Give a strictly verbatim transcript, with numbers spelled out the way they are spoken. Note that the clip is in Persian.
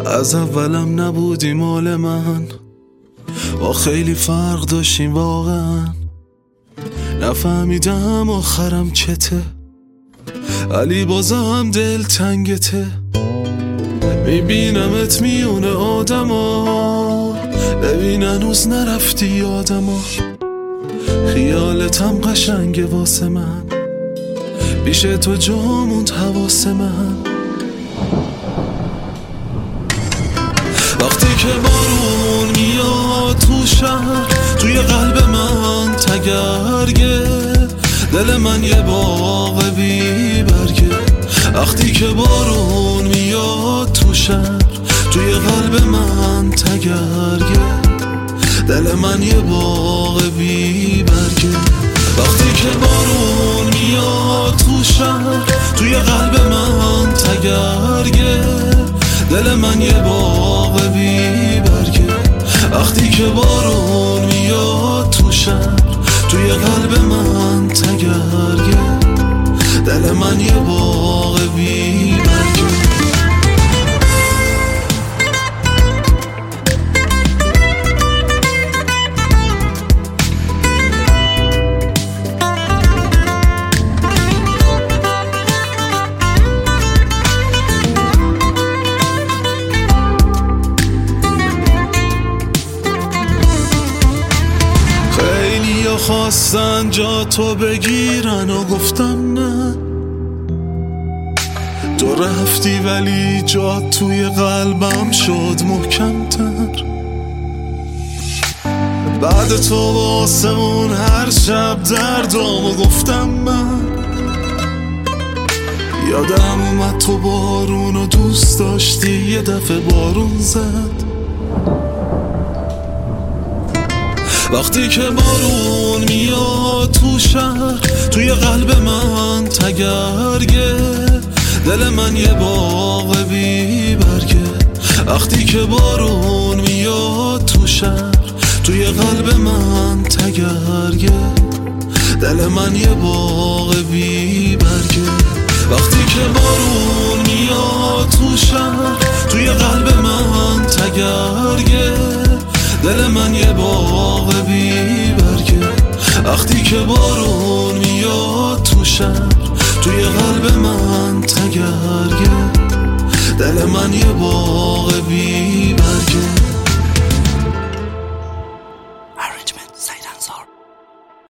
از اولم نبودی مال من، با خیلی فرق داشتیم واقعا. نفهمیدم آخرم چته، علی بازم دل تنگته. میبینمت میونه آدما، ببین هنوز نرفتی یادما. خیالتم قشنگه واسه من، پیش تو جا موند حواس من. وقتی که بارون میاد تو شهر، توی قلب من تگرگه، دل من یه باغ بی برگه. وقتی که بارون میاد تو شهر، توی قلب من تگرگه، دل من یه باغ بی برگه. وقتی که بارون میاد تو شهر، توی قلب من تگرگه، دل من یه باغ بی برگه. وقتی که بارون میاد تو شهر، توی قلب من تگرگه، دل من یه باغ بی برگه. خواستن جا تو بگیرن و گفتم نه، تو رفتی ولی جا توی قلبم شد محکم‌تر. بعد تو واسمون هر شب دردامو گفتم من، یادم اومد تو بارون و دوست داشتی، یه دفعه بارون زد. وقتی که بارون میاد تو شهر، توی قلب من تگرگه، دل من یه باغ بی برگه. وقتی که بارون میاد تو شهر، توی قلب من تگرگه، دل من یه باغ بی برگه. وقتی که بارون میاد تو شهر، توی قلب من تگرگه، دل من یه باغ بی برگه. وقتی که بارون میاد تو شهر، توی قلب من تگرگه، دل من یه باغ بی